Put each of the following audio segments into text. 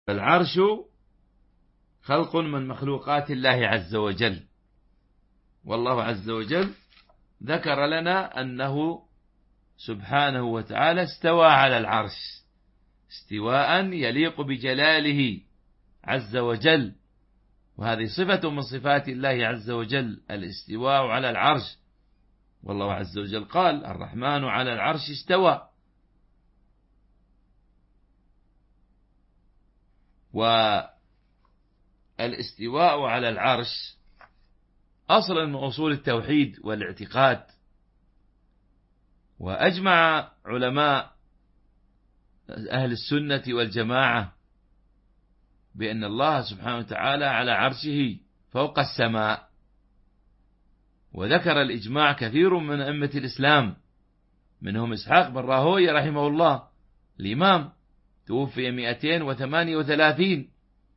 العرش خلق من مخلوقات الله عز وجل، والله عز وجل ذكر لنا أنه سبحانه وتعالى استوى على العرش استواء يليق بجلاله عز وجل، وهذه صفة من صفات الله عز وجل الاستواء على العرش. والله عز وجل قال: الرحمن على العرش استوى. والاستواء على العرش أصل من أصول التوحيد والاعتقاد، وأجمع علماء أهل السنة والجماعة بأن الله سبحانه وتعالى على عرشه فوق السماء، وذكر الإجماع كثير من أئمة الإسلام، منهم إسحاق بن راهويه رحمه الله الإمام، توفي 238،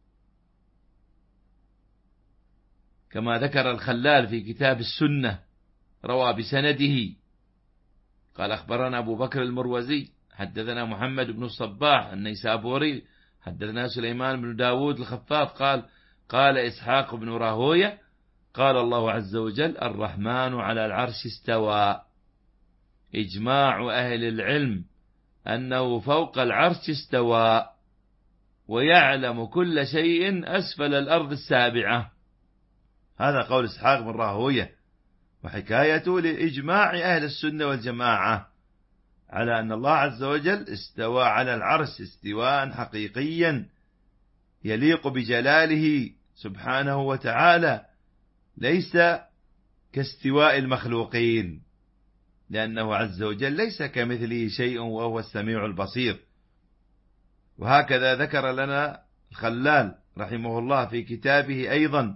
كما ذكر الخلال في كتاب السنة، روى بسنده قال: أخبرنا أبو بكر المروزي حدثنا محمد بن الصباح النيسابوري حدثنا سليمان بن داود الخفاف قال إسحاق بن راهويه قال الله عز وجل: الرحمن على العرش استوى. إجماع أهل العلم أنه فوق العرش استوى، ويعلم كل شيء أسفل الأرض السابعة. هذا قول إسحاق بن راهويه، وحكايته لإجماع أهل السنة والجماعة على أن الله عز وجل استوى على العرش استواء حقيقيا يليق بجلاله سبحانه وتعالى، ليس كاستواء المخلوقين، لأنه عز وجل ليس كمثله شيء وهو السميع البصير. وهكذا ذكر لنا الخلال رحمه الله في كتابه أيضا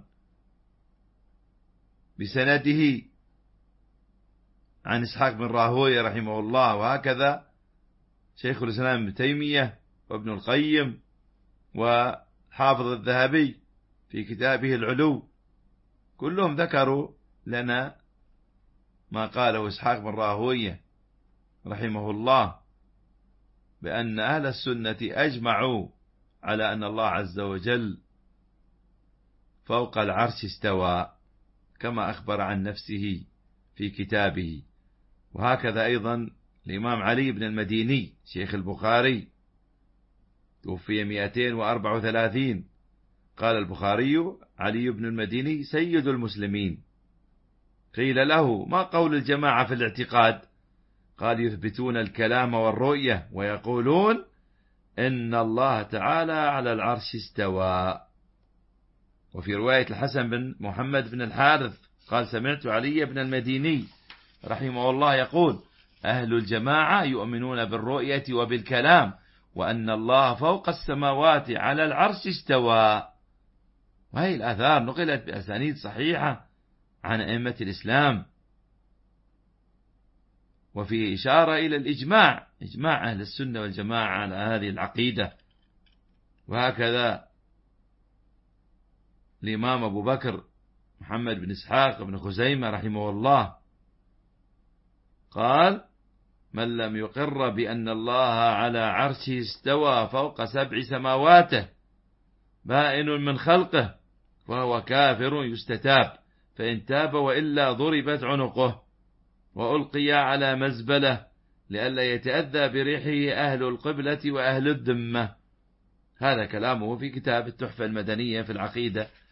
بسنده عن إسحاق بن راهويه رحمه الله، وهكذا شيخ الإسلام ابن تيمية وابن القيم وحافظ الذهبي في كتابه العلو، كلهم ذكروا لنا ما قاله إسحاق بن راهويه رحمه الله، بأن أهل السنة أجمعوا على أن الله عز وجل فوق العرش استوى كما أخبر عن نفسه في كتابه. وهكذا أيضا الإمام علي بن المديني شيخ البخاري توفي 234، قال البخاري: علي بن المديني سيد المسلمين. قيل له: ما قول الجماعة في الاعتقاد؟ قال: يثبتون الكلام والرؤية ويقولون إن الله تعالى على العرش استوى. وفي رواية الحسن بن محمد بن الحارث قال: سمعت علي بن المديني رحمه الله يقول: أهل الجماعة يؤمنون بالرؤية وبالكلام، وأن الله فوق السماوات على العرش استوى. وهي الآثار نقلت بأسانيد صحيحة عن أئمة الإسلام، وفي إشارة إلى الإجماع، إجماع أهل السنة والجماعة على هذه العقيدة. وهكذا الإمام أبو بكر محمد بن إسحاق بن خزيمة رحمه الله قال: من لم يقر بأن الله على عرشه استوى فوق 7 سماواته بائن من خلقه فهو كافر يستتاب، فإن تاب وإلا ضربت عنقه وألقي على مزبلة لئلا يتأذى بريحه أهل القبلة وأهل الذمة. هذا كلامه في كتاب التحفة المدنية في العقيدة